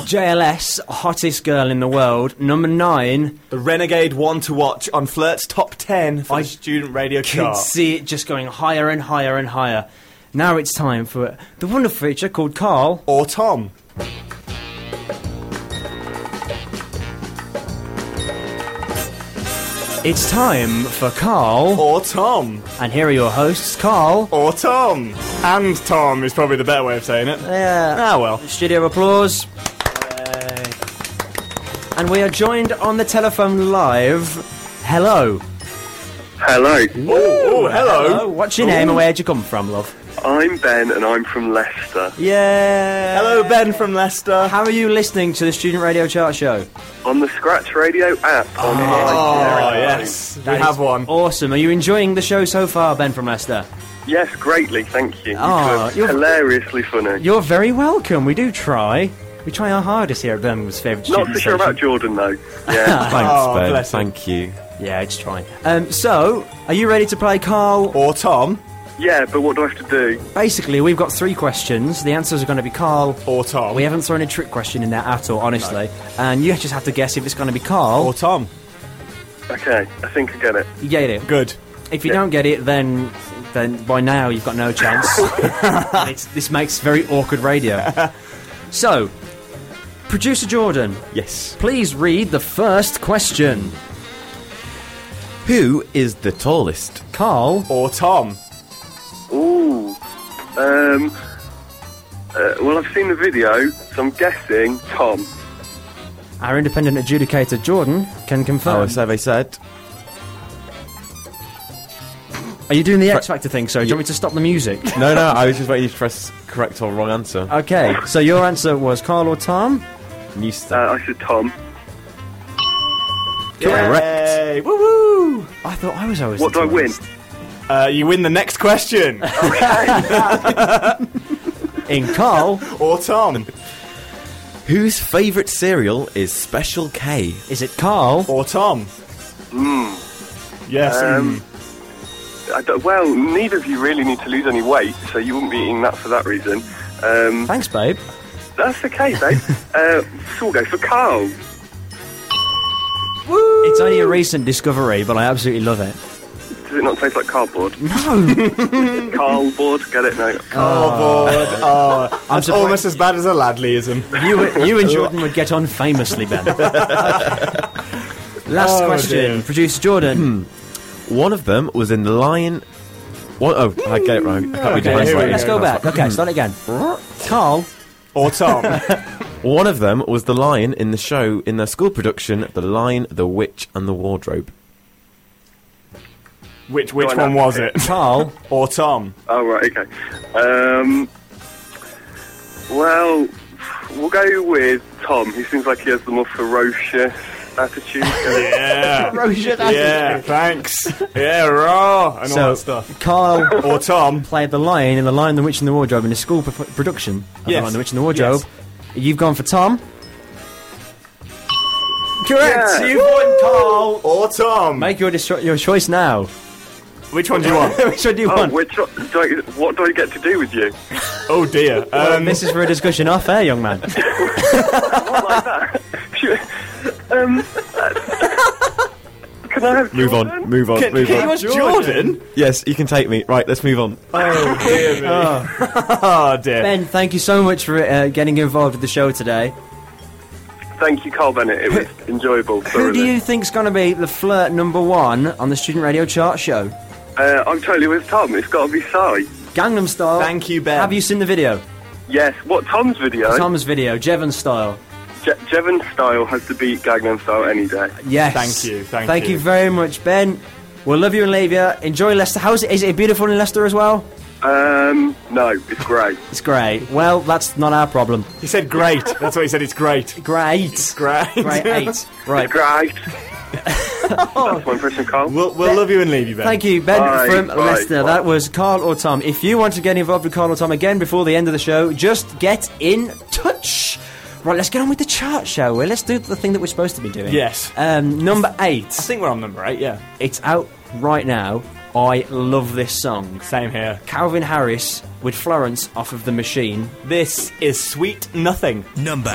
JLS, hottest girl in the world. Number 9. The Renegade one to watch on Flirt's top 10 for the student radio You can chart. see it just going higher and higher and higher. Now it's time for the wonderful feature called Carl or Tom. It's time for Carl or Tom. And here are your hosts, Carl or Tom. And Tom is probably the better way of saying it. Yeah. Ah, well. Studio applause. And we are joined on the telephone live. Hello. Hello. Oh, hello. What's your name and where'd you come from, love? I'm Ben and I'm from Leicester. Yeah. Hello, Ben from Leicester. How are you listening to the Student Radio Chart Show? On the Scratch Radio app. Oh, yes. We have one. Awesome. Are you enjoying the show so far, Ben from Leicester? Yes, greatly, thank you. Oh, you're hilariously funny. You're very welcome. We do try. We try our hardest here at Birmingham's favourite Not student so sure station. about Jordan, though. Yeah. Thanks, Ben. bless him. Thank you. Yeah, it's trying. So, are you ready to play Carl or Tom? Yeah, but what do I have to do? Basically, we've got 3 questions. The answers are going to be Carl or Tom. We haven't thrown a trick question in there at all, honestly. No. And you just have to guess if it's going to be Carl or Tom. Okay, I think I get it. You get it? Good. If you don't get it, then by now you've got no chance. This makes very awkward radio. So, Producer Jordan. Yes. Please read the first question. Who is the tallest? Carl or Tom? Ooh. Well, I've seen the video, so I'm guessing Tom. Our independent adjudicator, Jordan, can confirm. Our survey said. Are you doing the X Factor thing, so do you want me to stop the music? No, I was just waiting to press correct or wrong answer. Okay, so your answer was Carl or Tom? I said Tom. Correct. Woo-woo! I thought I was always What do I win? You win the next question. In Carl or Tom. Whose favourite cereal is Special K? Is it Carl or Tom? Yes. Well, neither of you really need to lose any weight, so you wouldn't be eating that for that reason. Thanks, babe. That's okay, babe. So we'll go for Carl. Woo! It's only a recent discovery, but I absolutely love it. Does it not taste like cardboard? No. Cardboard, get it? No. Cardboard. Oh, I'm that's almost as bad as a Ladleyism. You and Jordan would get on famously, Ben. Last question, dear. Producer Jordan. One of them was in The Lion... I get it wrong. I can't be doing Okay, this right. let's go back. Okay, start again. Carl or Tom. One of them was the lion in the show, in their school production, The Lion, the Witch and the Wardrobe. Which one was it? Carl or Tom? Oh, right, okay. Well, we'll go with Tom. He seems like he has the more ferocious attitude. Yeah. Ferocious Yeah, thanks. Yeah, raw. And all that stuff. Carl or Tom played the lion in The Lion, the Witch and the Wardrobe in a school production of The Lion, the Witch and the Wardrobe. Yes. You've gone for Tom. Correct. Yeah. You've won, Carl or Tom. Make your choice now. Which one do you want? Which one do you want? What do I get to do with you? Oh dear. This is for a discussion off air, young man. Not like that. Can I have Move Jordan? on, move on, move Can on. you want Jordan? Yes, you can take me. Right, let's move on. Oh dear me. Oh dear. Ben, thank you so much for getting involved with the show today. Thank you, Carl Bennett. It was enjoyable. Who do you think's going to be the flirt number 1 on the Student Radio Chart show? I'm totally with Tom. It's got to be Sai. Gangnam Style. Thank you, Ben. Have you seen the video? Yes. What, Tom's video? Tom's video, Jevon Style. Jevon Style has to beat Gangnam Style any day. Yes. Thank you, Thank you very much, Ben. We'll love you and leave you. Enjoy Leicester. How is it? Is it beautiful in Leicester as well? No, it's great. It's great. Well, that's not our problem. He said great. That's what he said. It's great. Great. Great. Great 8. Right. Great. That's my impression, Carl. We'll love you and leave you, Ben. Thank you, Ben Bye, from bye, Leicester. bye. That was Carl or Tom. If you want to get involved with Carl or Tom again before the end of the show, just get in touch. Right, let's get on with the chart, shall we? Let's do the thing that we're supposed to be doing. Yes. Number 8. I think we're on number 8, yeah. It's out right now. I love this song. Same here. Calvin Harris with Florence off of The Machine. This is Sweet Nothing. Number